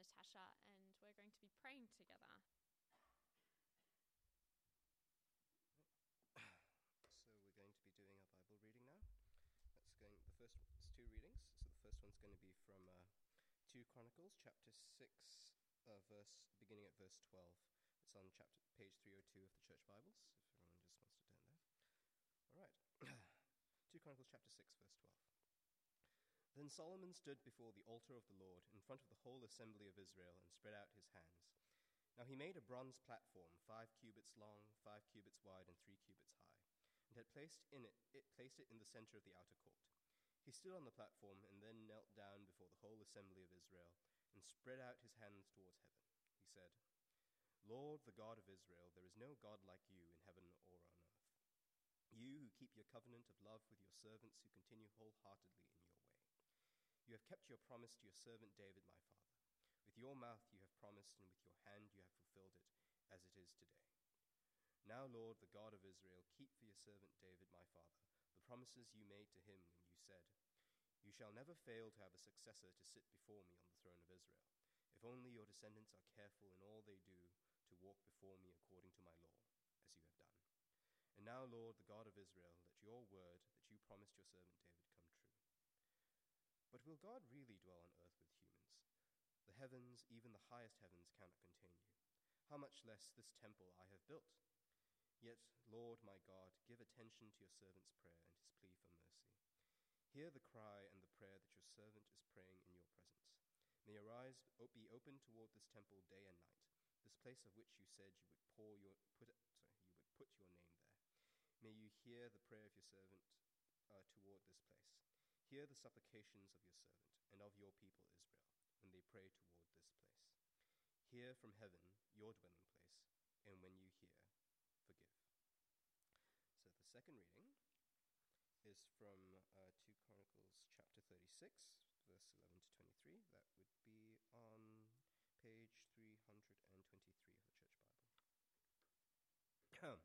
Natasha, and we're going to be praying together. So we're going to be doing our Bible reading now. The first is two readings. So the first one's going to be from 2 Chronicles, chapter 6, beginning at verse 12. It's on page 302 of the Church Bibles, if everyone just wants to turn there. All right. 2 Chronicles, chapter 6, verse 12. Then Solomon stood before the altar of the Lord in front of the whole assembly of Israel and spread out his hands. Now he made a bronze platform, 5 cubits long, 5 cubits wide, and 3 cubits high, and had placed it in the center of the outer court. He stood on the platform and then knelt down before the whole assembly of Israel and spread out his hands towards heaven. He said, Lord, the God of Israel, there is no God like you in heaven or on earth. You who keep your covenant of love with your servants who continue wholeheartedly in your way. You have kept your promise to your servant David, my father. With your mouth you have promised, and with your hand you have fulfilled it, as it is today. Now, Lord, the God of Israel, keep for your servant David, my father, the promises you made to him when you said, You shall never fail to have a successor to sit before me on the throne of Israel, if only your descendants are careful in all they do to walk before me according to my law, as you have done. And now, Lord, the God of Israel, let your word that you promised your servant David come true. But will God really dwell on earth with humans? The heavens, even the highest heavens, cannot contain you. How much less this temple I have built? Yet, Lord my God, give attention to your servant's prayer and his plea for mercy. Hear the cry and the prayer that your servant is praying in your presence. May your eyes be open toward this temple day and night, this place of which you said you would put your name there. May you hear the prayer of your servant toward this place. Hear the supplications of your servant and of your people Israel when they pray toward this place. Hear from heaven your dwelling place, and when you hear, forgive. So the second reading is from 2 Chronicles chapter 36, verse 11 to 23. That would be on page 323 of the Church Bible.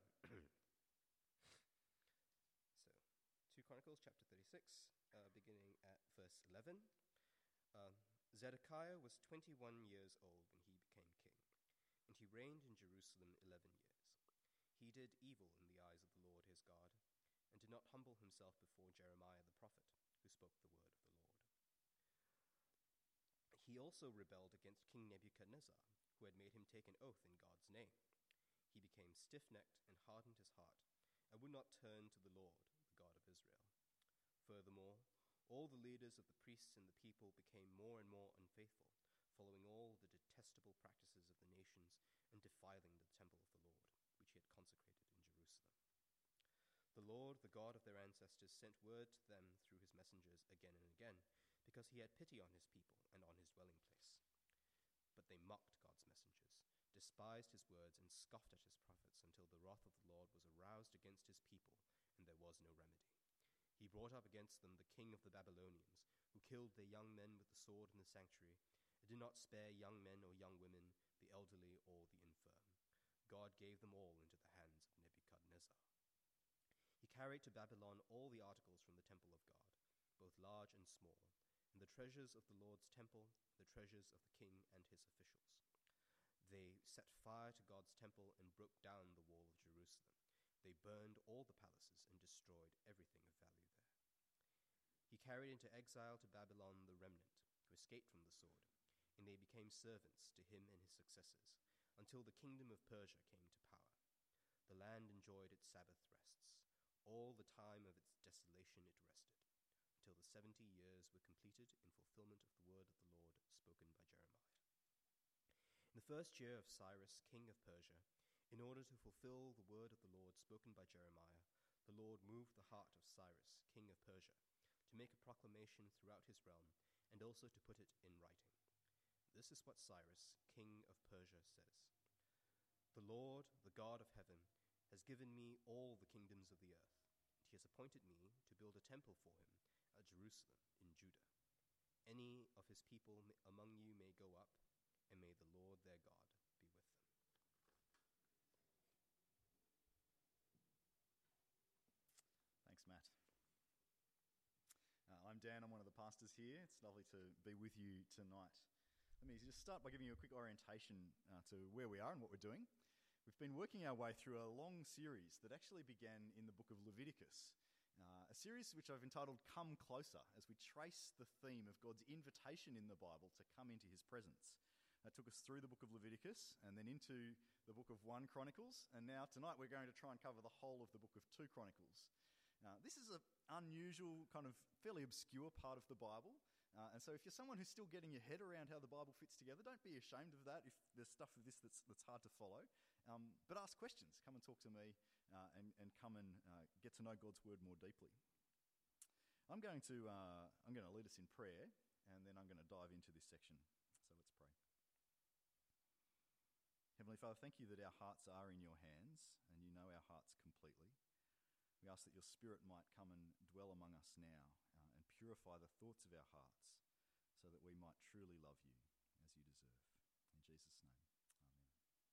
So, 2 Chronicles chapter 36, beginning at verse 11. Zedekiah was 21 years old when he became king, and he reigned in Jerusalem 11 years. He did evil in the eyes of the Lord his God, and did not humble himself before Jeremiah the prophet, who spoke the word of the Lord. He also rebelled against King Nebuchadnezzar, who had made him take an oath in God's name. He became stiff-necked and hardened his heart, and would not turn to the Lord, the God of Israel. Furthermore, all the leaders of the priests and the people became more and more unfaithful, following all the detestable practices of the nations and defiling the temple of the Lord, which he had consecrated in Jerusalem. The Lord, the God of their ancestors, sent word to them through his messengers again and again, because he had pity on his people and on his dwelling place. But they mocked God's messengers, despised his words, and scoffed at his prophets until the wrath of the Lord was aroused against his people, and there was no remedy. He brought up against them the king of the Babylonians, who killed their young men with the sword in the sanctuary, and did not spare young men or young women, the elderly or the infirm. God gave them all into the hands of Nebuchadnezzar. He carried to Babylon all the articles from the temple of God, both large and small, and the treasures of the Lord's temple, the treasures of the king and his officials. They set fire to God's temple and broke down the wall of Jerusalem. They burned all the palaces and destroyed everything of value there. He carried into exile to Babylon the remnant, who escaped from the sword, and they became servants to him and his successors, until the kingdom of Persia came to power. The land enjoyed its Sabbath rests. All the time of its desolation it rested, until the 70 years were completed in fulfillment of the word of the Lord spoken by Jeremiah. In the first year of Cyrus, king of Persia, in order to fulfill the word of the Lord spoken by Jeremiah, the Lord moved the heart of Cyrus, king of Persia, to make a proclamation throughout his realm, and also to put it in writing. This is what Cyrus, king of Persia, says. The Lord, the God of heaven, has given me all the kingdoms of the earth, and he has appointed me to build a temple for him at Jerusalem in Judah. Any of his people among you may go up, and may the Lord their God be with them. Thanks, Matt. I'm Dan. I'm one of the pastors here. It's lovely to be with you tonight. Let me just start by giving you a quick orientation to where we are and what we're doing. We've been working our way through a long series that actually began in the book of Leviticus, a series which I've entitled Come Closer, as we trace the theme of God's invitation in the Bible to come into his presence. That took us through the book of Leviticus and then into the book of 1 Chronicles, and now tonight we're going to try and cover the whole of the book of 2 Chronicles. This is an unusual, kind of fairly obscure part of the Bible. And so if you're someone who's still getting your head around how the Bible fits together, don't be ashamed of that if there's stuff of this that's hard to follow. But ask questions. Come and talk to me and come and get to know God's word more deeply. I'm going to lead us in prayer, and then I'm going to dive into this section. So let's pray. Heavenly Father, thank you that our hearts are in your hands and you know our hearts completely. We ask that your Spirit might come and dwell among us now and purify the thoughts of our hearts so that we might truly love you as you deserve. In Jesus' name, amen.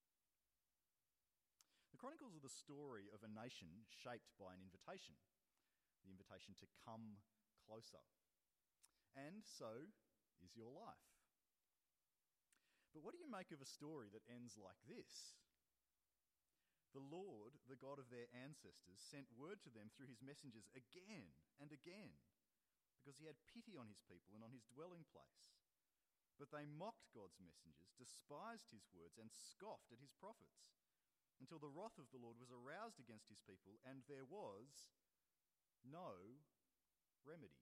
The Chronicles are the story of a nation shaped by an invitation, the invitation to come closer. And so is your life. But what do you make of a story that ends like this? The Lord, the God of their ancestors, sent word to them through his messengers again and again, because he had pity on his people and on his dwelling place. But they mocked God's messengers, despised his words, and scoffed at his prophets, until the wrath of the Lord was aroused against his people, and there was no remedy.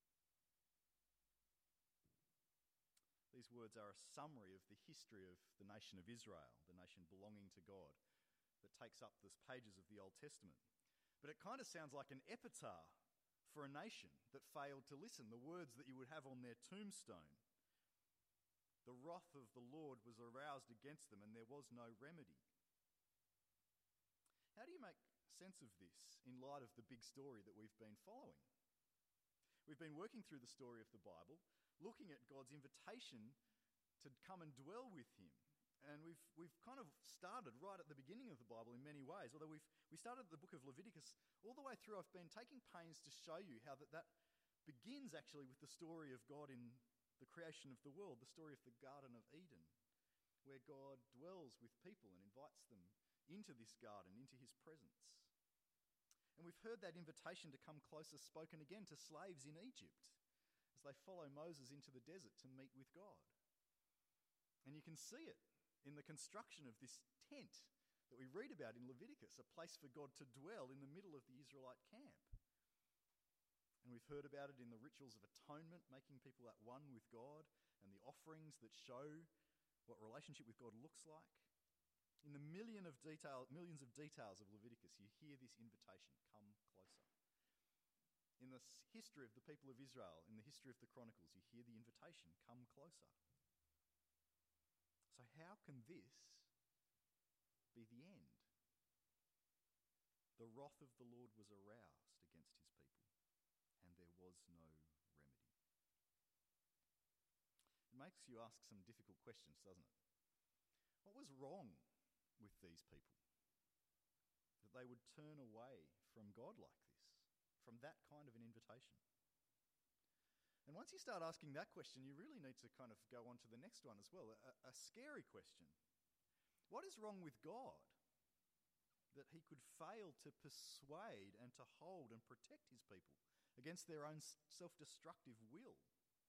These words are a summary of the history of the nation of Israel, the nation belonging to God, that takes up the pages of the Old Testament. But it kind of sounds like an epitaph for a nation that failed to listen, the words that you would have on their tombstone. The wrath of the Lord was aroused against them, and there was no remedy. How do you make sense of this in light of the big story that we've been following? We've been working through the story of the Bible, looking at God's invitation to come and dwell with him. And we've kind of started right at the beginning of the Bible in many ways. Although we started the book of Leviticus all the way through, I've been taking pains to show you how that begins actually with the story of God in the creation of the world, the story of the Garden of Eden, where God dwells with people and invites them into this garden, into his presence. And we've heard that invitation to come closer spoken again to slaves in Egypt as they follow Moses into the desert to meet with God. And you can see it in the construction of this tent that we read about in Leviticus, a place for God to dwell in the middle of the Israelite camp. And we've heard about it in the rituals of atonement, making people at one with God, and the offerings that show what relationship with God looks like. In the millions of details of Leviticus, you hear this invitation, come closer. In the history of the people of Israel, in the history of the Chronicles, you hear the invitation, come closer. So how can this be the end? The wrath of the Lord was aroused against his people, and there was no remedy. It makes you ask some difficult questions, doesn't it? What was wrong with these people that they would turn away from God like this, from that kind of an invitation? And once you start asking that question, you really need to kind of go on to the next one as well, a scary question. What is wrong with God that he could fail to persuade and to hold and protect his people against their own self-destructive will?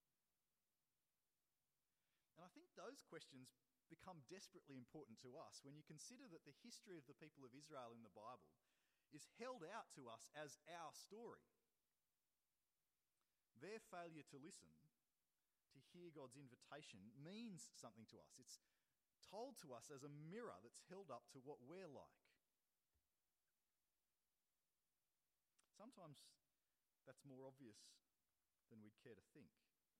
And I think those questions become desperately important to us when you consider that the history of the people of Israel in the Bible is held out to us as our story. Their failure to listen, to hear God's invitation, means something to us. It's told to us as a mirror that's held up to what we're like. Sometimes that's more obvious than we'd care to think.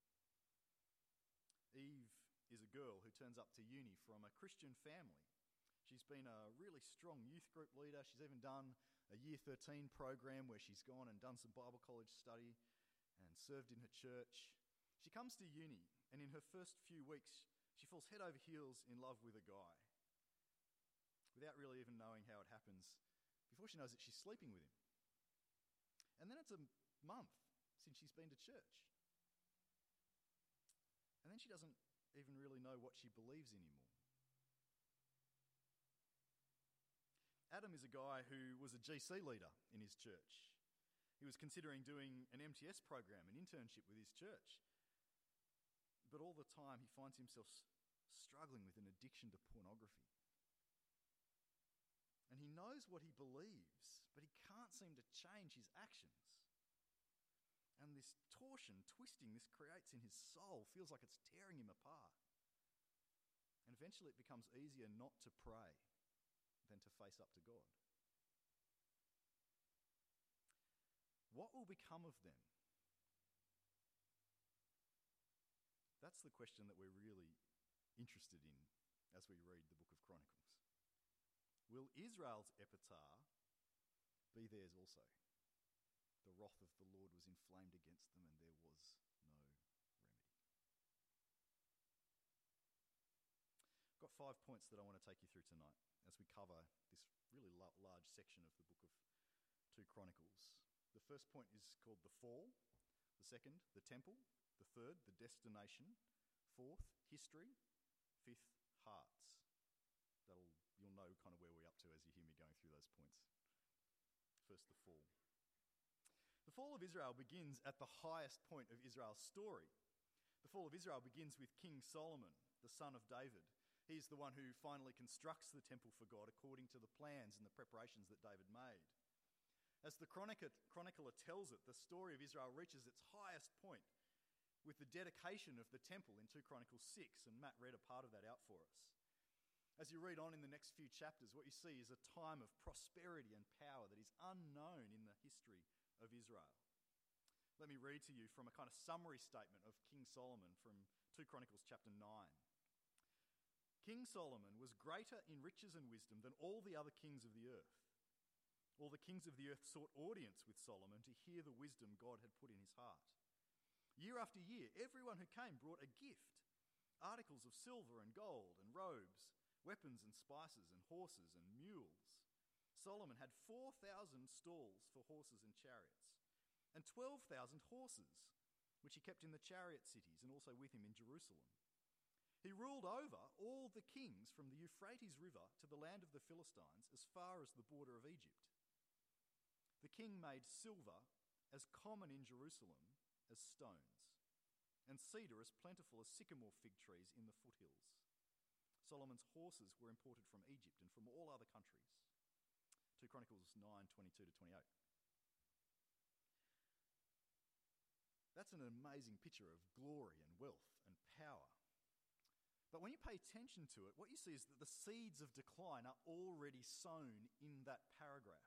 Eve is a girl who turns up to uni from a Christian family. She's been a really strong youth group leader. She's even done a Year 13 program where she's gone and done some Bible college study and served in her church. She comes to uni, and in her first few weeks, she falls head over heels in love with a guy, without really even knowing how it happens, before she knows that she's sleeping with him. And then it's a month since she's been to church. And then she doesn't even really know what she believes anymore. Adam is a guy who was a GC leader in his church. He was considering doing an MTS program, an internship with his church. But all the time he finds himself struggling with an addiction to pornography. And he knows what he believes, but he can't seem to change his actions. And this torsion, twisting this creates in his soul feels like it's tearing him apart. And eventually it becomes easier not to pray than to face up to God. What will become of them? That's the question that we're really interested in as we read the book of Chronicles. Will Israel's epitaph be theirs also? The wrath of the Lord was inflamed against them, and there was no remedy. I've got 5 points that I want to take you through tonight as we cover this really large section of the book of 2 Chronicles. The first point is called the fall. The second, the temple. The third, the destination. Fourth, history. Fifth, hearts. You'll know kind of where we're up to as you hear me going through those points. First, the fall. The fall of Israel begins at the highest point of Israel's story. The fall of Israel begins with King Solomon, the son of David. He's the one who finally constructs the temple for God according to the plans and the preparations that David made. As the chronicler tells it, the story of Israel reaches its highest point with the dedication of the temple in 2 Chronicles 6, and Matt read a part of that out for us. As you read on in the next few chapters, what you see is a time of prosperity and power that is unknown in the history of Israel. Let me read to you from a kind of summary statement of King Solomon from 2 Chronicles chapter 9. King Solomon was greater in riches and wisdom than all the other kings of the earth. All the kings of the earth sought audience with Solomon to hear the wisdom God had put in his heart. Year after year, everyone who came brought a gift, articles of silver and gold and robes, weapons and spices and horses and mules. Solomon had 4,000 stalls for horses and chariots, and 12,000 horses, which he kept in the chariot cities and also with him in Jerusalem. He ruled over all the kings from the Euphrates River to the land of the Philistines as far as the border of Egypt. The king made silver as common in Jerusalem as stones, and cedar as plentiful as sycamore fig trees in the foothills. Solomon's horses were imported from Egypt and from all other countries. 2 Chronicles 9:22 to 28. That's an amazing picture of glory and wealth and power. But when you pay attention to it, what you see is that the seeds of decline are already sown in that paragraph.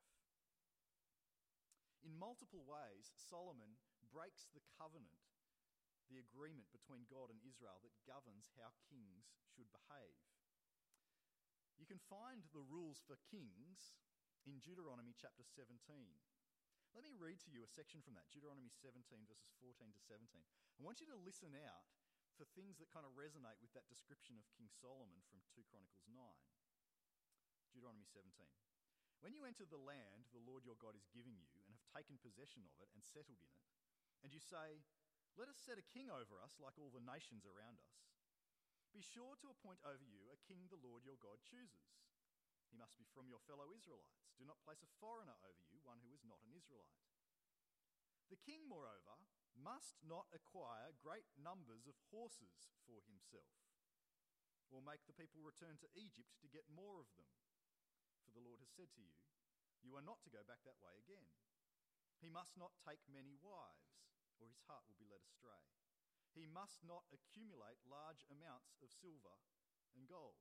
In multiple ways, Solomon breaks the covenant, the agreement between God and Israel that governs how kings should behave. You can find the rules for kings in Deuteronomy chapter 17. Let me read to you a section from that, Deuteronomy 17 verses 14 to 17. I want you to listen out for things that kind of resonate with that description of King Solomon from 2 Chronicles 9. Deuteronomy 17. When you enter the land the Lord your God is giving you and have taken possession of it and settled in it, and you say, "Let us set a king over us like all the nations around us," be sure to appoint over you a king the Lord your God chooses. He must be from your fellow Israelites. Do not place a foreigner over you, one who is not an Israelite. The king, moreover, must not acquire great numbers of horses for himself, or make the people return to Egypt to get more of them. For the Lord has said to you, you are not to go back that way again. He must not take many wives, or his heart will be led astray. He must not accumulate large amounts of silver and gold.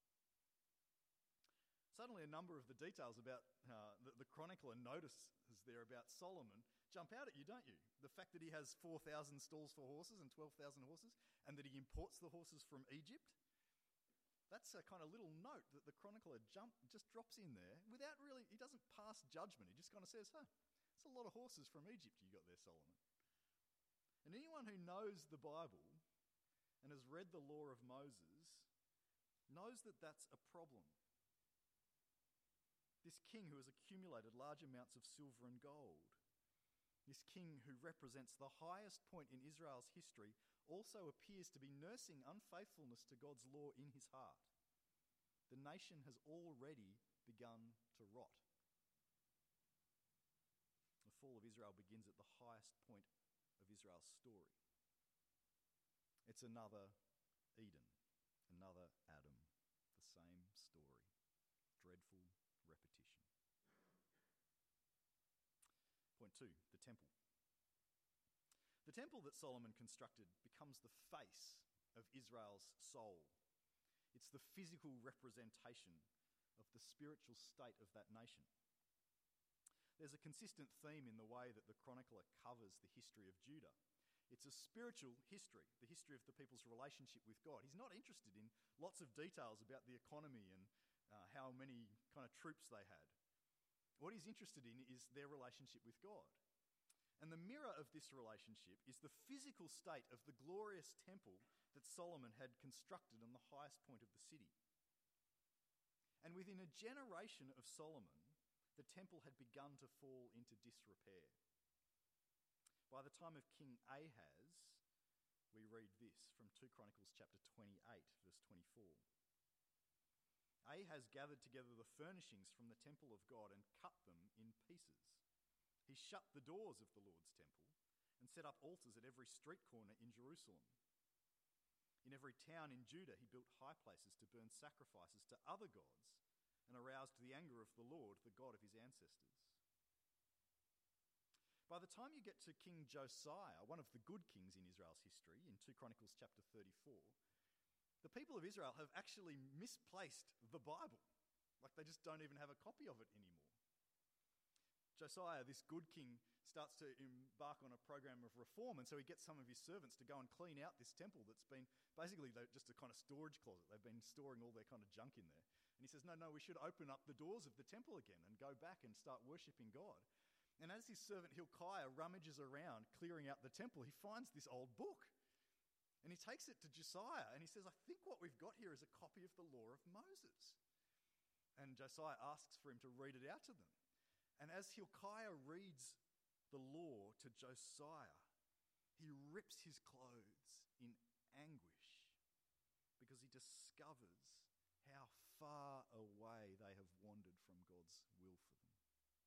Suddenly a number of the details about the chronicler notices there about Solomon jump out at you, don't you? The fact that he has 4,000 stalls for horses and 12,000 horses, and that he imports the horses from Egypt. That's a kind of little note that the chronicler just drops in there without really, he doesn't pass judgment. He just kind of says, it's a lot of horses from Egypt you got there, Solomon. And anyone who knows the Bible and has read the law of Moses knows that that's a problem. This king who has accumulated large amounts of silver and gold, this king who represents the highest point in Israel's history, also appears to be nursing unfaithfulness to God's law in his heart. The nation has already begun to rot. The fall of Israel begins at the highest point of Israel's story. It's another Eden, another Adam, the same story. Dreadful repetition. Point 2, the temple. The temple that Solomon constructed becomes the face of Israel's soul. It's the physical representation of the spiritual state of that nation. There's a consistent theme in the way that the chronicler covers the history of Judah. It's a spiritual history, the history of the people's relationship with God. He's not interested in lots of details about the economy and how many kind of troops they had. What he's interested in is their relationship with God. And the mirror of this relationship is the physical state of the glorious temple that Solomon had constructed on the highest point of the city. And within a generation of Solomon, the temple had begun to fall into disrepair. By the time of King Ahaz, we read this from 2 Chronicles chapter 28, verse 24. Ahaz gathered together the furnishings from the temple of God and cut them in pieces. He shut the doors of the Lord's temple and set up altars at every street corner in Jerusalem. In every town in Judah, he built high places to burn sacrifices to other gods and aroused the anger of the Lord, the God of his ancestors. By the time you get to King Josiah, one of the good kings in Israel's history, in 2 Chronicles chapter 34, the people of Israel have actually misplaced the Bible. Like they just don't even have a copy of it anymore. Josiah, this good king, starts to embark on a program of reform, and so he gets some of his servants to go and clean out this temple that's been basically just a kind of storage closet. They've been storing all their kind of junk in there. And he says, no, we should open up the doors of the temple again and go back and start worshipping God. And as his servant Hilkiah rummages around clearing out the temple, he finds this old book. And he takes it to Josiah and he says, I think what we've got here is a copy of the law of Moses. And Josiah asks for him to read it out to them. And as Hilkiah reads the law to Josiah, he rips his clothes in anguish because he discovers how far away they have wandered from God's will for them.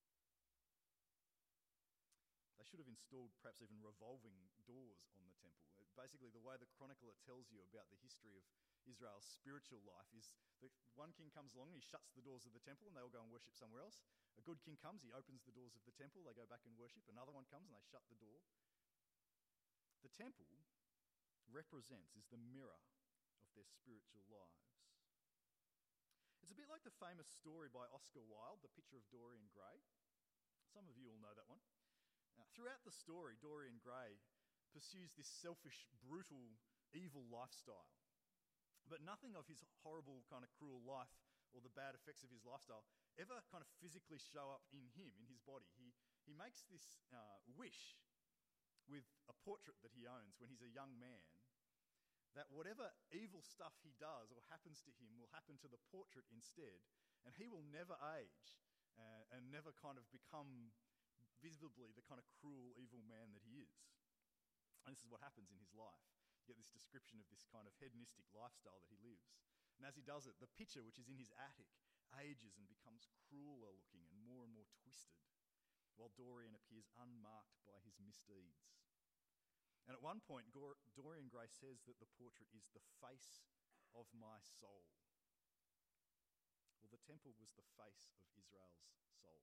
They should have installed perhaps even revolving doors on the temple. Basically, the way the chronicler tells you about the history of Israel's spiritual life is that one king comes along and he shuts the doors of the temple and they all go and worship somewhere else. A good king comes, he opens the doors of the temple, they go back and worship. Another one comes and they shut the door. The temple represents, is the mirror of their spiritual lives. It's a bit like the famous story by Oscar Wilde, The Picture of Dorian Gray. Some of you will know that one. Throughout the story, Dorian Gray pursues this selfish, brutal, evil lifestyle. But nothing of his horrible, kind of cruel life or the bad effects of his lifestyle ever kind of physically show up in him, in his body. He makes this wish with a portrait that he owns when he's a young man, that whatever evil stuff he does or happens to him will happen to the portrait instead, and he will never age and never kind of become visibly the kind of cruel, evil man that he is. And this is what happens in his life. You get this description of this kind of hedonistic lifestyle that he lives. And as he does it, the picture, which is in his attic, ages and becomes crueler looking and more twisted, while Dorian appears unmarked by his misdeeds. And at one point, Dorian Gray says that the portrait is the face of my soul. Well, the temple was the face of Israel's soul.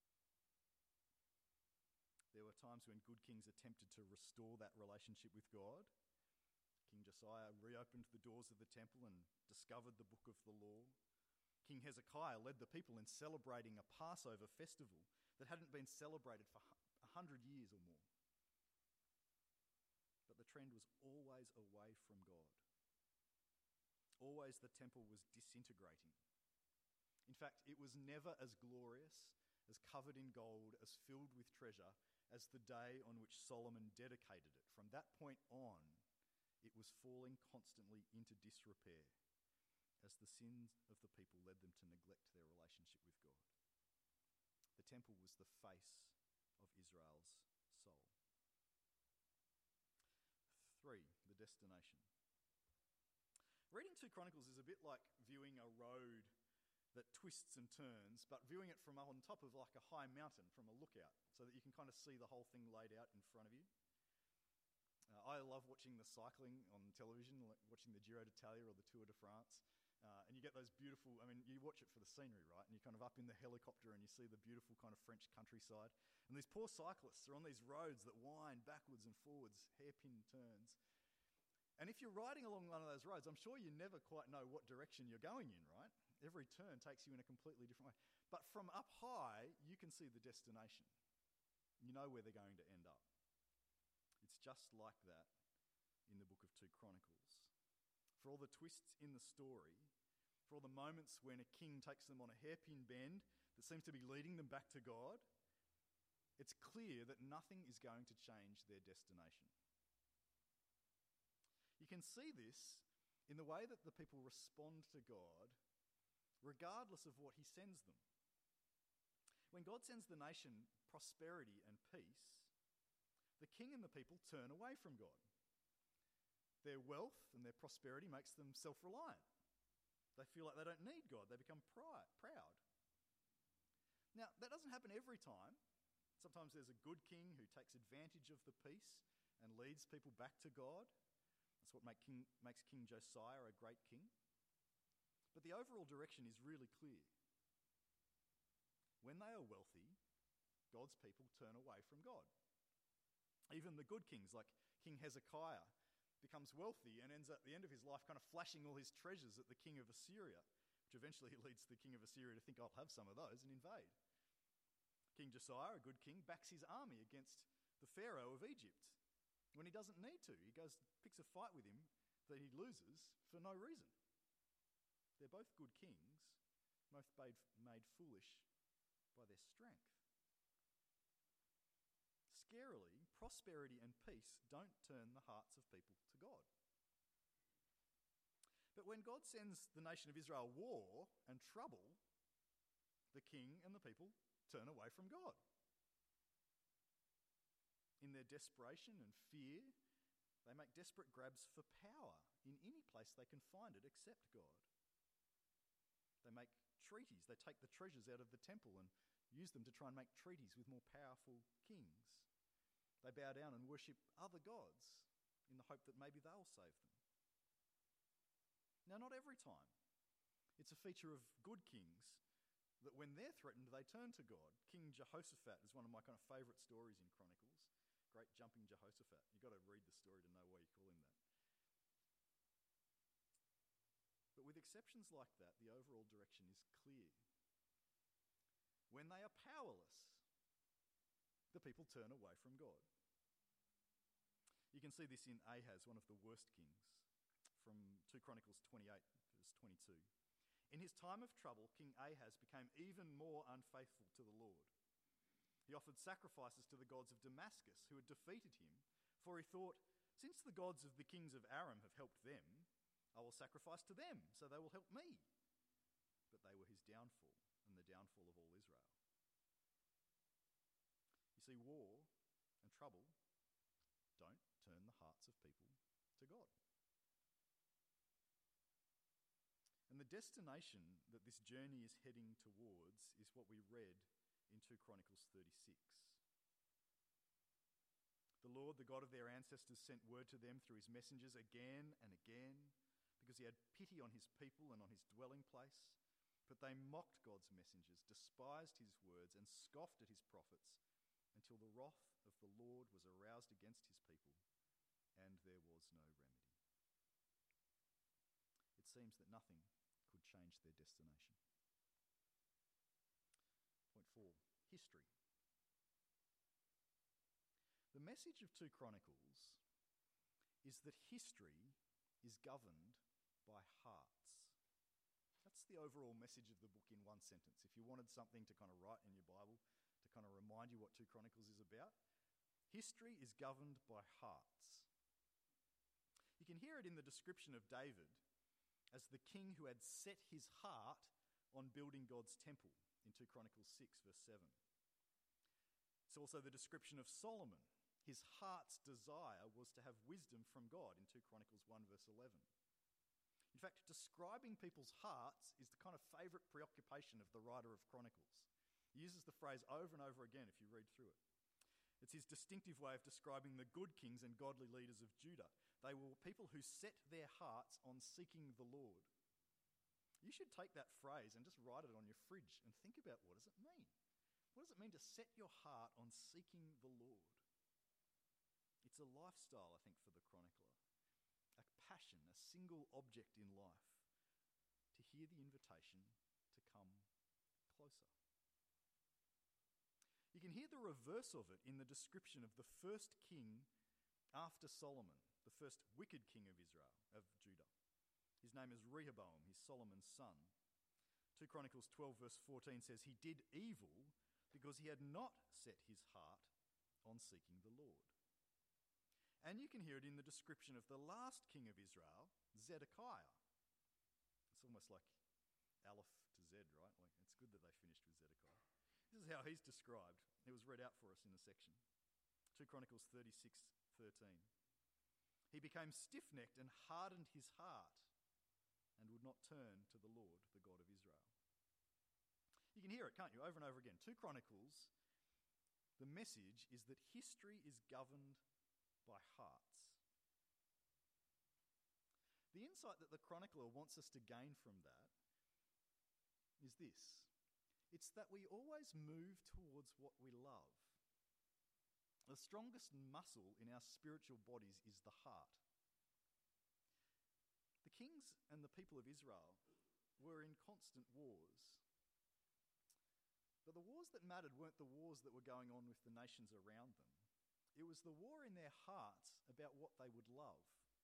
There were times when good kings attempted to restore that relationship with God. King Josiah reopened the doors of the temple and discovered the book of the law. King Hezekiah led the people in celebrating a Passover festival that hadn't been celebrated for 100 years or more. But the trend was always away from God. Always the temple was disintegrating. In fact, it was never as glorious, as covered in gold, as filled with treasure, as the day on which Solomon dedicated it. From that point on, it was falling constantly into disrepair as the sins of the people led them to neglect their relationship with God. The temple was the face of Israel's soul. 3, the destination. Reading 2 Chronicles is a bit like viewing a road that twists and turns, but viewing it from on top of like a high mountain from a lookout, so that you can kind of see the whole thing laid out in front of you. I love watching the cycling on television, like watching the Giro d'Italia or the Tour de France. And you get those beautiful, you watch it for the scenery, right? And you're kind of up in the helicopter and you see the beautiful kind of French countryside. And these poor cyclists are on these roads that wind backwards and forwards, hairpin turns. And if you're riding along one of those roads, I'm sure you never quite know what direction you're going in, right? Every turn takes you in a completely different way. But from up high, you can see the destination. You know where they're going to end up. It's just like that in the book of 2 Chronicles. For all the twists in the story, for all the moments when a king takes them on a hairpin bend that seems to be leading them back to God, it's clear that nothing is going to change their destination. You can see this in the way that the people respond to God, regardless of what he sends them. When God sends the nation prosperity and peace, the king and the people turn away from God. Their wealth and their prosperity makes them self-reliant. They feel like they don't need God. They become proud. Now, that doesn't happen every time. Sometimes there's a good king who takes advantage of the peace and leads people back to God. That's what makes King Josiah a great king. But the overall direction is really clear. When they are wealthy, God's people turn away from God. Even the good kings, like King Hezekiah, becomes wealthy and ends at the end of his life kind of flashing all his treasures at the king of Assyria, which eventually leads the king of Assyria to think, I'll have some of those, and invade. King Josiah, a good king, backs his army against the Pharaoh of Egypt when he doesn't need to. He picks a fight with him that he loses for no reason. They're both good kings, both made foolish by their strength. Scarily, prosperity and peace don't turn the hearts of people to God. But when God sends the nation of Israel war and trouble, the king and the people turn away from God. In their desperation and fear, they make desperate grabs for power in any place they can find it except God. They make treaties. They take the treasures out of the temple and use them to try and make treaties with more powerful kings. They bow down and worship other gods in the hope that maybe they'll save them. Now, not every time. It's a feature of good kings that when they're threatened, they turn to God. King Jehoshaphat is one of my kind of favourite stories in Chronicles. Great jumping Jehoshaphat. You've got to read the story to know why you call him that. But with exceptions like that, the overall direction is clear. When they are powerless, the people turn away from God. You can see this in Ahaz, one of the worst kings, from 2 Chronicles 28, verse 22. In his time of trouble, King Ahaz became even more unfaithful to the Lord. He offered sacrifices to the gods of Damascus, who had defeated him, for he thought, since the gods of the kings of Aram have helped them, I will sacrifice to them, so they will help me. But they were his downfall, and the downfall of all Israel. You see, war and trouble don't turn the hearts of people to God. And the destination that this journey is heading towards is what we read in 2 Chronicles 36. The Lord, the God of their ancestors, sent word to them through his messengers again and again, because he had pity on his people and on his dwelling place. But they mocked God's messengers, despised his words, and scoffed at his prophets, until the wrath of the Lord was aroused against his people, and there was no remedy. It seems that nothing could change their destination. Point 4, history. The message of 2 Chronicles is that history is governed by hearts. That's the overall message of the book in one sentence. If you wanted something to kind of write in your Bible to kind of remind you what 2 Chronicles is about, history is governed by hearts. You can hear it in the description of David as the king who had set his heart on building God's temple in 2 Chronicles 6, verse 7. It's also the description of Solomon, His heart's desire was to have wisdom from God in 2 Chronicles 1 verse 11. In fact, describing people's hearts is the kind of favourite preoccupation of the writer of Chronicles. He uses the phrase over and over again if you read through it. It's his distinctive way of describing the good kings and godly leaders of Judah. They were people who set their hearts on seeking the Lord. You should take that phrase and just write it on your fridge and think about, what does it mean? What does it mean to set your heart on seeking the Lord? It's a lifestyle, I think, for the chronicler. A passion, a single object in life, to hear the invitation to come closer. You can hear the reverse of it in the description of the first king after Solomon, the first wicked king of Israel, of Judah. His name is Rehoboam, he's Solomon's son. 2 Chronicles 12 verse 14 says, he did evil because he had not set his heart on seeking the Lord. And you can hear it in the description of the last king of Israel, Zedekiah. It's almost like Aleph to Z, right? Like, it's good that they finished with Zedekiah. This is how he's described. It was read out for us in the section. 2 Chronicles 36:13. He became stiff-necked and hardened his heart and would not turn to the Lord, the God of Israel. You can hear it, can't you, over and over again. 2 Chronicles, the message is that history is governed by hearts. The insight that the chronicler wants us to gain from that is this. It's that we always move towards what we love. The strongest muscle in our spiritual bodies is the heart. The kings and the people of Israel were in constant wars. But the wars that mattered weren't the wars that were going on with the nations around them. It was the war in their hearts about what they would love.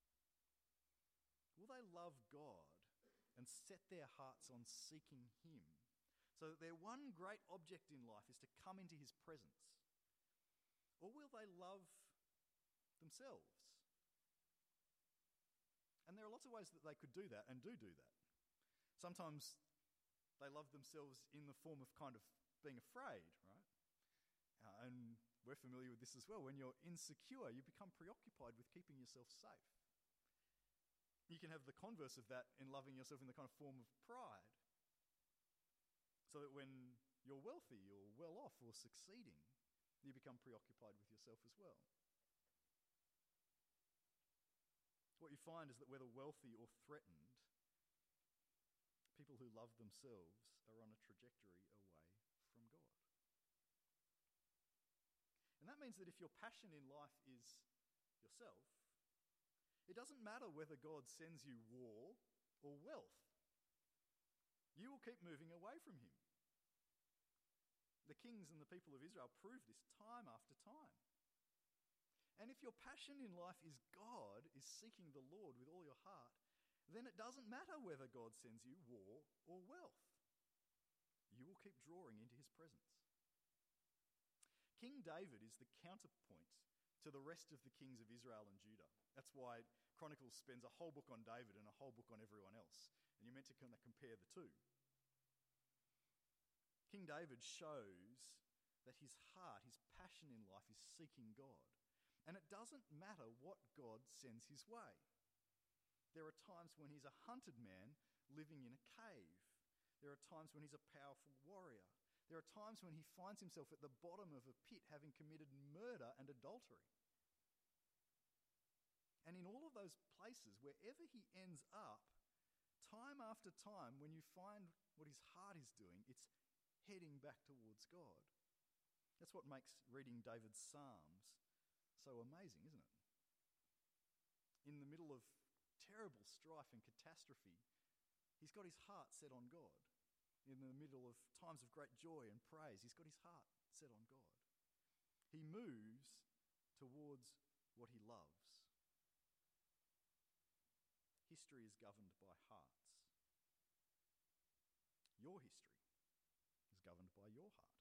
Will they love God and set their hearts on seeking Him, so that their one great object in life is to come into His presence? Or will they love themselves? And there are lots of ways that they could do that and do that. Sometimes they love themselves in the form of kind of being afraid, right? And we're familiar with this as well. When you're insecure, you become preoccupied with keeping yourself safe. You can have the converse of that in loving yourself in the kind of form of pride. So that when you're wealthy or well off or succeeding, you become preoccupied with yourself as well. What you find is that whether wealthy or threatened, people who love themselves are on a trajectory away from God. And that means that if your passion in life is yourself, it doesn't matter whether God sends you war or wealth. You will keep moving away from Him. The kings and the people of Israel prove this time after time. And if your passion in life is God, is seeking the Lord with all your heart, then it doesn't matter whether God sends you war or wealth. You will keep drawing into His presence. King David is the counterpoint to the rest of the kings of Israel and Judah. That's why Chronicles spends a whole book on David and a whole book on everyone else. And you're meant to kind of compare the two. King David shows that his heart, his passion in life is seeking God. And it doesn't matter what God sends his way. There are times when he's a hunted man living in a cave. There are times when he's a powerful warrior. There are times when he finds himself at the bottom of a pit having committed murder and adultery. And in all of those places, wherever he ends up, time after time, when you find what his heart is doing, it's heading back towards God. That's what makes reading David's Psalms so amazing, isn't it? In the middle of terrible strife and catastrophe, he's got his heart set on God. In the middle of times of great joy and praise, he's got his heart set on God. He moves towards what he loves. History is governed by hearts. Your history is governed by your heart.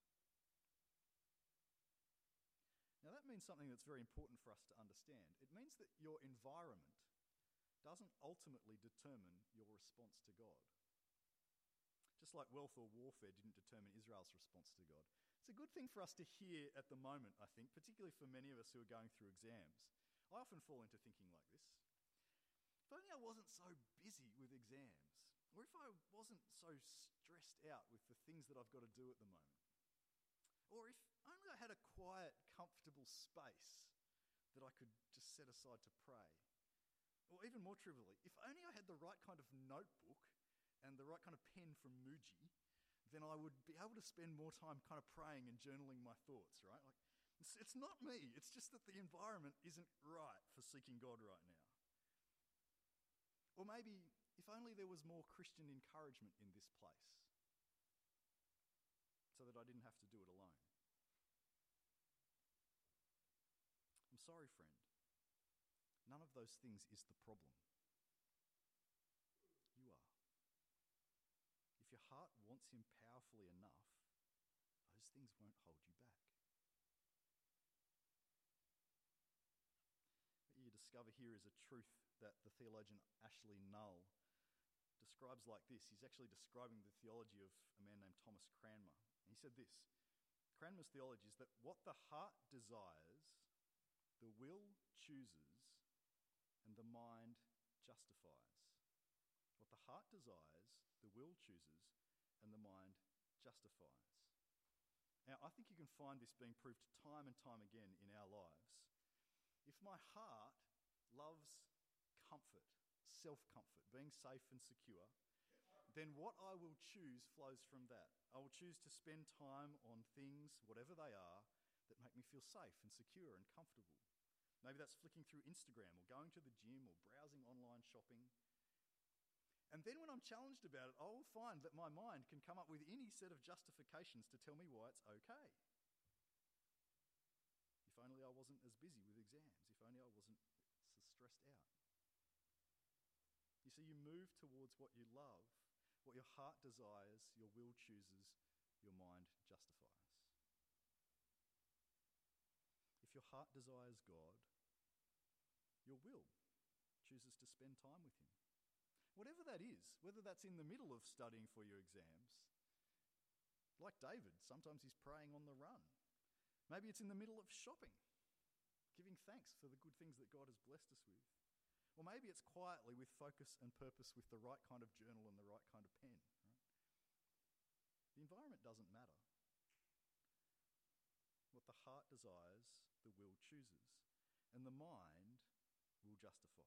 Now that means something that's very important for us to understand. It means that your environment doesn't ultimately determine your response to God. Just like wealth or warfare didn't determine Israel's response to God, It's a good thing for us to hear at the moment, I think, particularly for many of us who are going through exams. I often fall into thinking like this. If only I wasn't so busy with exams, or if I wasn't so stressed out with the things that I've got to do at the moment, or if only I had a quiet, comfortable space that I could just set aside to pray. Or even more trivially, if only I had the right kind of notebook and the right kind of pen from Muji, then I would be able to spend more time kind of praying and journaling my thoughts, right? Like, it's not me. It's just that the environment isn't right for seeking God right now. Or maybe, if only there was more Christian encouragement in this place, so that I didn't have to do it alone. I'm sorry, friend. None of those things is the problem. You are. If your heart wants him powerfully enough, those things won't hold you back. What you discover here is a truth that the theologian Ashley Null describes like this. He's actually describing the theology of a man named Thomas Cranmer. And he said this: Cranmer's theology is that what the heart desires, the will chooses, and the mind justifies. What the heart desires, the will chooses, and the mind justifies. Now, I think you can find this being proved time and time again in our lives. If my heart loves comfort, self-comfort, being safe and secure, then what I will choose flows from that. I will choose to spend time on things, whatever they are, that make me feel safe and secure and comfortable. Maybe that's flicking through Instagram or going to the gym or browsing online shopping. And then when I'm challenged about it, I will find that my mind can come up with any set of justifications to tell me why it's okay. If only I wasn't as busy with exams. If only I wasn't so stressed out. You see, you move towards what you love, what your heart desires, your will chooses, your mind justifies. If your heart desires God, your will chooses to spend time with him. Whatever that is, whether that's in the middle of studying for your exams, like David, sometimes he's praying on the run. Maybe it's in the middle of shopping, giving thanks for the good things that God has blessed us with. Or maybe it's quietly with focus and purpose with the right kind of journal and the right kind of pen. Right? The environment doesn't matter. What the heart desires, the will chooses, and the mind will justify.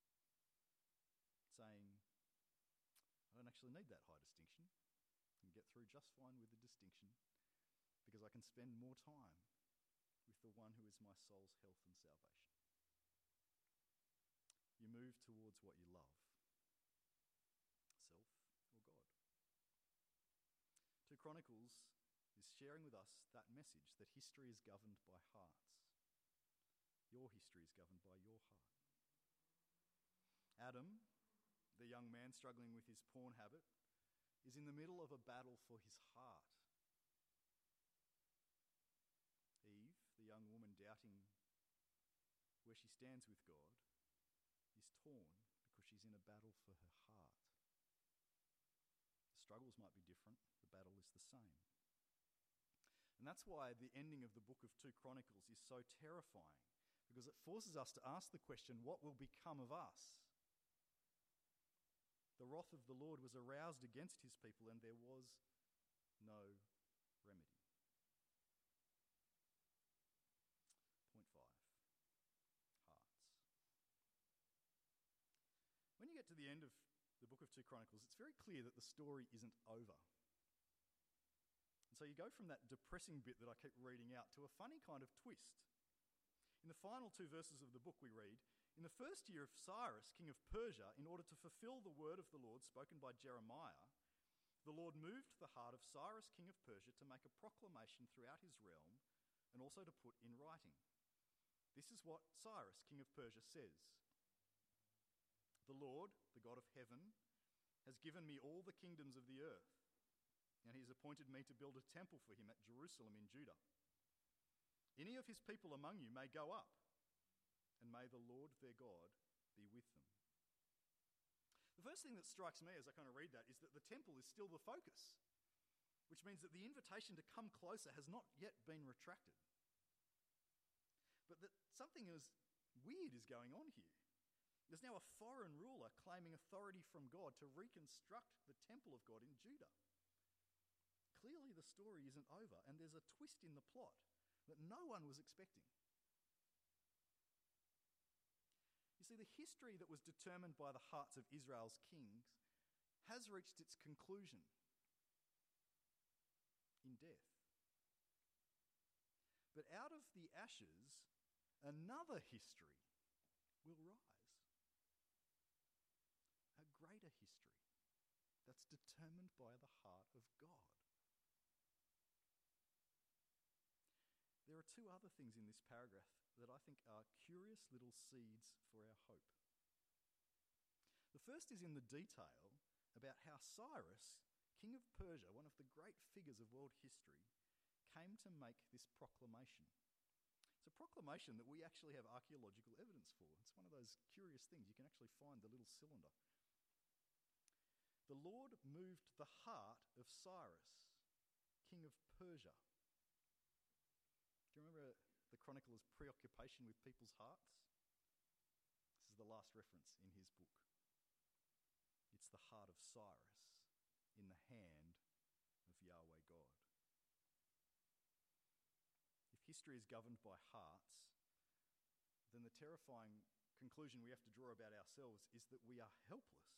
Saying, I don't actually need that high distinction. I can get through just fine with the distinction because I can spend more time with the one who is my soul's health and salvation. You move towards what you love, self or God. 2 Chronicles is sharing with us that message that history is governed by hearts. Your history is governed by your heart. Adam, the young man struggling with his porn habit, is in the middle of a battle for his heart. Eve, the young woman doubting where she stands with God, is torn because she's in a battle for her heart. The struggles might be different, the battle is the same. And that's why the ending of the book of 2 Chronicles is so terrifying, because it forces us to ask the question, what will become of us? The wrath of the Lord was aroused against his people, and there was no remedy. Point 5. Hearts. When you get to the end of the book of 2 Chronicles, it's very clear that the story isn't over. And so you go from that depressing bit that I keep reading out to a funny kind of twist. In the final 2 verses of the book we read, in the first year of Cyrus, king of Persia, in order to fulfill the word of the Lord spoken by Jeremiah, the Lord moved the heart of Cyrus, king of Persia, to make a proclamation throughout his realm and also to put in writing. This is what Cyrus, king of Persia, says. The Lord, the God of heaven, has given me all the kingdoms of the earth, and he has appointed me to build a temple for him at Jerusalem in Judah. Any of his people among you may go up, and may the Lord their God be with them. The first thing that strikes me as I kind of read that is that the temple is still the focus. which means that the invitation to come closer has not yet been retracted. But that something weird is going on here. There's now a foreign ruler claiming authority from God to reconstruct the temple of God in Judah. Clearly the story isn't over, and there's a twist in the plot that no one was expecting. You see, the history that was determined by the hearts of Israel's kings has reached its conclusion in death. But out of the ashes, another history will rise. A greater history that's determined by the heart of God. There are two other things in this paragraph that I think are curious little seeds for our hope. The first is in the detail about how Cyrus, king of Persia, one of the great figures of world history, came to make this proclamation. It's a proclamation that we actually have archaeological evidence for. It's one of those curious things. You can actually find the little cylinder. The Lord moved the heart of Cyrus, king of Persia. Do you remember the chronicler's preoccupation with people's hearts? This is the last reference in his book. It's the heart of Cyrus in the hand of Yahweh God. If history is governed by hearts, then the terrifying conclusion we have to draw about ourselves is that we are helpless.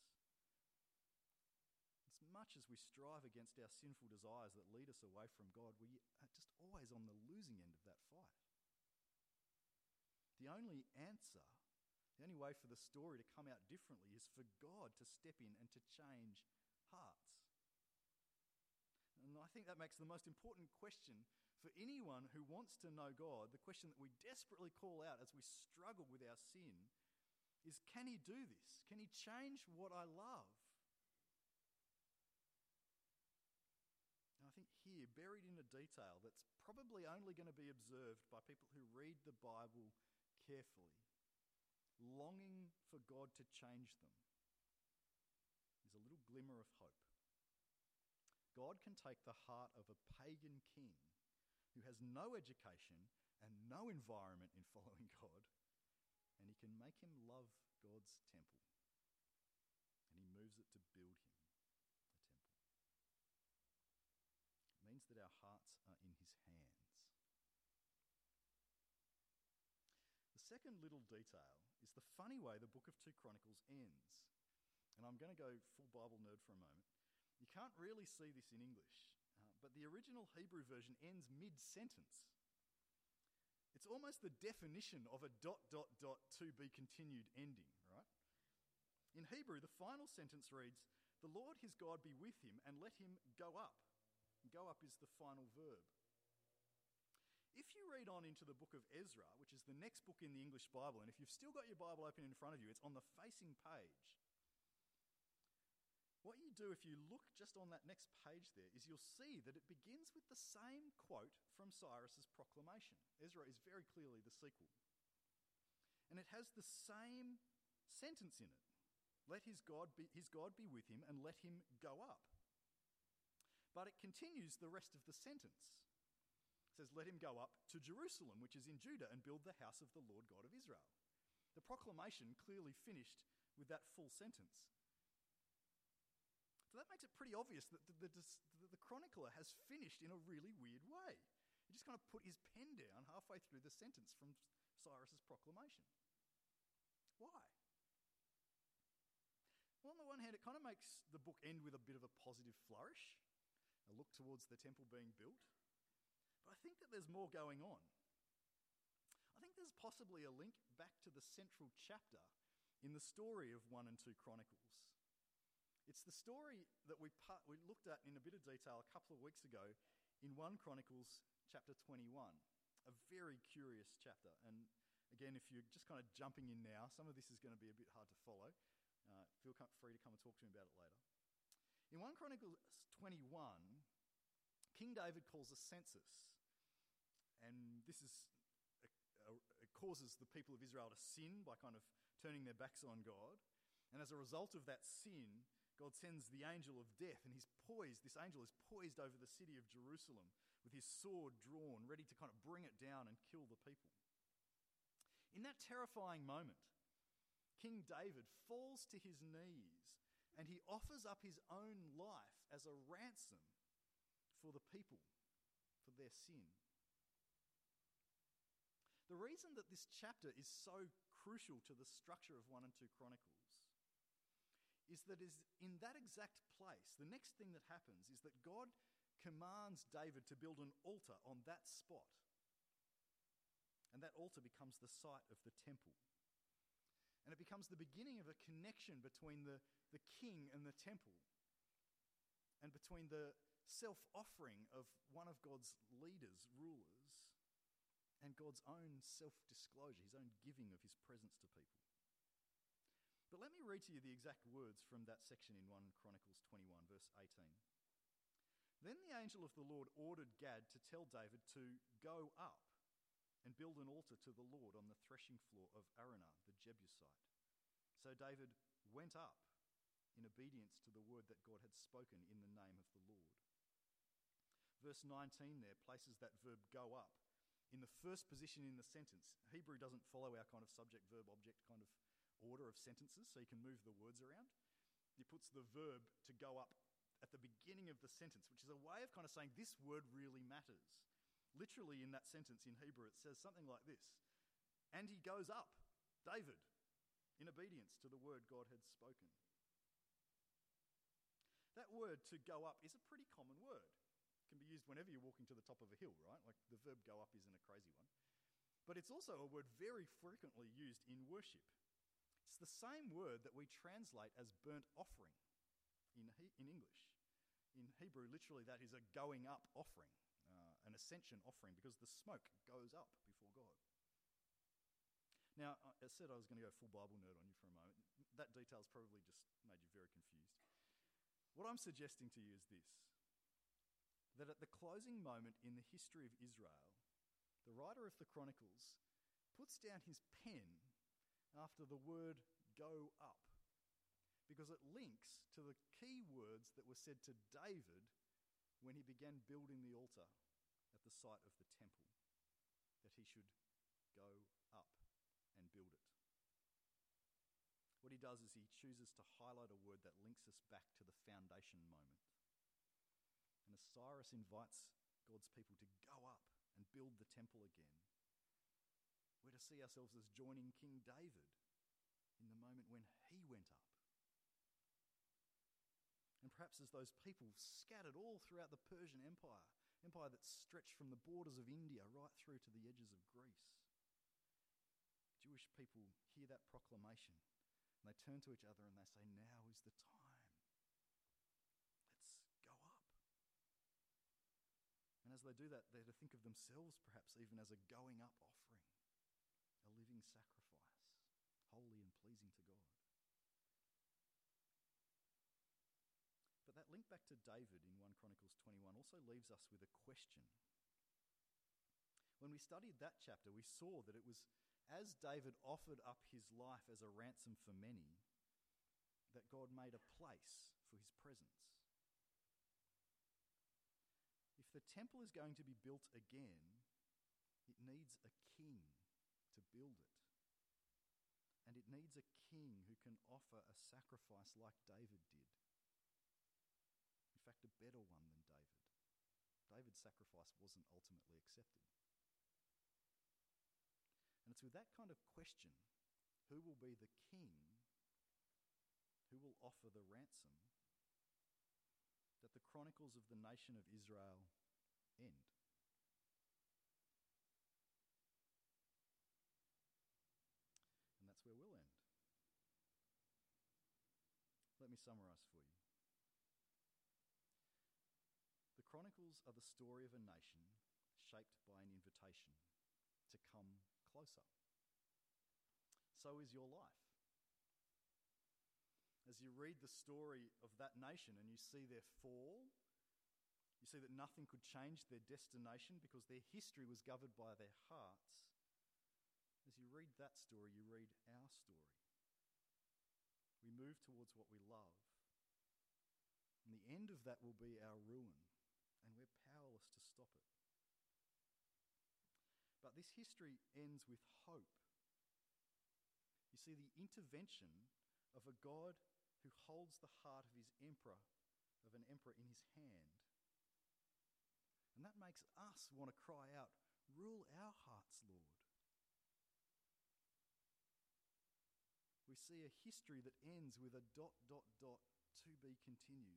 As much as we strive against our sinful desires that lead us away from God, we are just always on the losing end of that fight. The only answer, the only way for the story to come out differently is for God to step in and to change hearts. And I think that makes the most important question for anyone who wants to know God, the question that we desperately call out as we struggle with our sin, is can He do this? Can He change what I love? And I think here, buried in a detail that's probably only going to be observed by people who read the Bible carefully, longing for God to change them, is a little glimmer of hope. God can take the heart of a pagan king who has no education and no environment in following God, and He can make him love God's temple. And He moves it to build him a temple. It means that our hearts are in His hands. The second little detail is the funny way the book of 2 Chronicles ends. And I'm going to go full Bible nerd for a moment. You can't really see this in English, but the original Hebrew version ends mid-sentence. It's almost the definition of a ... to be continued ending, right? In Hebrew, the final sentence reads, "The Lord his God be with him and let him go up." Go up is the final verb. If you read on into the book of Ezra, which is the next book in the English Bible, and if you've still got your Bible open in front of you, it's on the facing page. What you do if you look just on that next page there is you'll see that it begins with the same quote from Cyrus's proclamation. Ezra is very clearly the sequel. And it has the same sentence in it. Let his God be with him and let him go up. But it continues the rest of the sentence. It says, let him go up to Jerusalem, which is in Judah, and build the house of the Lord God of Israel. The proclamation clearly finished with that full sentence. So that makes it pretty obvious that the chronicler has finished in a really weird way. He just kind of put his pen down halfway through the sentence from Cyrus's proclamation. Why? Well, on the one hand, it kind of makes the book end with a bit of a positive flourish, a look towards the temple being built. But I think that there's more going on. I think there's possibly a link back to the central chapter in the story of 1 and 2 Chronicles. It's the story that we looked at in a bit of detail a couple of weeks ago in 1 Chronicles chapter 21, a very curious chapter. And again, if you're just kind of jumping in now, some of this is going to be a bit hard to follow. Feel free to come and talk to me about it later. In 1 Chronicles 21, King David calls a census. And this is it causes the people of Israel to sin by kind of turning their backs on God. And as a result of that sin, God sends the angel of death, and this angel is poised over the city of Jerusalem with his sword drawn, ready to kind of bring it down and kill the people. In that terrifying moment, King David falls to his knees and he offers up his own life as a ransom for the people, for their sin. The reason that this chapter is so crucial to the structure of 1 and 2 Chronicles is that is in that exact place, the next thing that happens is that God commands David to build an altar on that spot. And that altar becomes the site of the temple. And it becomes the beginning of a connection between the king and the temple, and between the self-offering of one of God's leaders, rulers, and God's own self-disclosure, his own giving of his presence to people. But let me read to you the exact words from that section in 1 Chronicles 21, verse 18. Then the angel of the Lord ordered Gad to tell David to go up and build an altar to the Lord on the threshing floor of Araunah, the Jebusite. So David went up in obedience to the word that God had spoken in the name of the Lord. Verse 19 there places that verb go up in the first position in the sentence. Hebrew doesn't follow our kind of subject, verb, object kind of order of sentences, so you can move the words around. He puts the verb to go up at the beginning of the sentence, which is a way of kind of saying this word really matters. Literally in that sentence in Hebrew, it says something like this: and he goes up, David, in obedience to the word God had spoken. That word to go up is a pretty common word. It can be used whenever you're walking to the top of a hill, right? Like the verb go up isn't a crazy one. But it's also a word very frequently used in worship. It's the same word that we translate as burnt offering in English. In Hebrew, literally, that is a going up offering. An ascension offering, because the smoke goes up before God. Now, I said I was going to go full Bible nerd on you for a moment. That detail's probably just made you very confused. What I'm suggesting to you is this: that at the closing moment in the history of Israel, the writer of the Chronicles puts down his pen after the word go up, because it links to the key words that were said to David when he began building the altar at the site of the temple, that he should go up and build it. What he does is he chooses to highlight a word that links us back to the foundation moment. And as Cyrus invites God's people to go up and build the temple again, we're to see ourselves as joining King David in the moment when he went up. And perhaps as those people scattered all throughout the Persian Empire that stretched from the borders of India right through to the edges of Greece, Jewish people hear that proclamation and they turn to each other and they say, now is the time. Let's go up. And as they do that, they're to think of themselves perhaps even as a going up offering, a living sacrifice, holy and pleasing to God. But that link back to David in 1 Chronicles 21 also leaves us with a question. When we studied that chapter, we saw that it was as David offered up his life as a ransom for many, that God made a place for his presence. If the temple is going to be built again, it needs a king to build it. And it needs a king who can offer a sacrifice like David did. In fact, a better one than David. David's sacrifice wasn't ultimately accepted. And it's with that kind of question, who will be the king, who will offer the ransom, that the chronicles of the nation of Israel end. And that's where we'll end. Let me summarize for you. The Chronicles are the story of a nation shaped by an invitation to come closer. So is your life. As you read the story of that nation and you see their fall, you see that nothing could change their destination because their history was governed by their hearts. As you read that story, you read our story. We move towards what we love, And the end of that will be our ruin, and we're powerless to stop it. But this history ends with hope. You see, the intervention of a God who holds the heart of an emperor in his hand. And that makes us want to cry out, "Rule our hearts, Lord." We see a history that ends with a ... to be continued.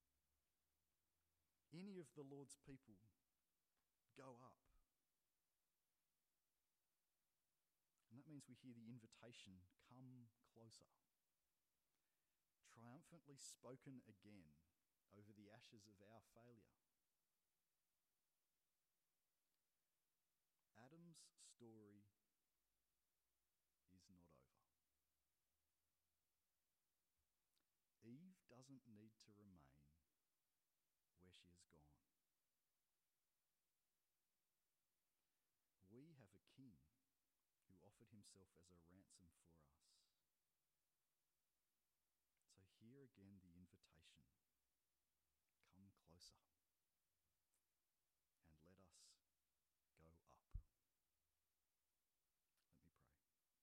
Any of the Lord's people go up. And that means we hear the invitation, "Come closer." Triumphantly spoken again over the ashes of our failure. Adam's story is not over. Eve doesn't need to remain where she has gone. We have a king who offered himself as a ransom for us. So hear again the invitation, "Come closer, and let us go up." Let me pray.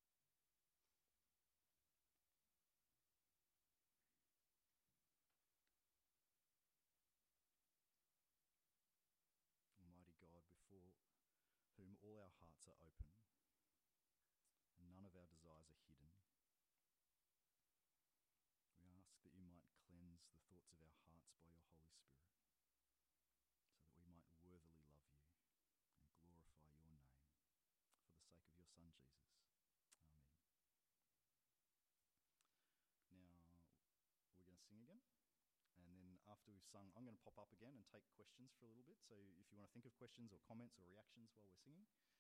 Almighty God, before whom all our hearts are open, and none of our desires are hidden, we ask that you might cleanse the thoughts of our hearts by your Holy Spirit, so that we might worthily love you and glorify your name for the sake of your Son, Jesus. Amen. Now, we're going to sing again. And then after we've sung, I'm going to pop up again and take questions for a little bit. So if you want to think of questions or comments or reactions while we're singing,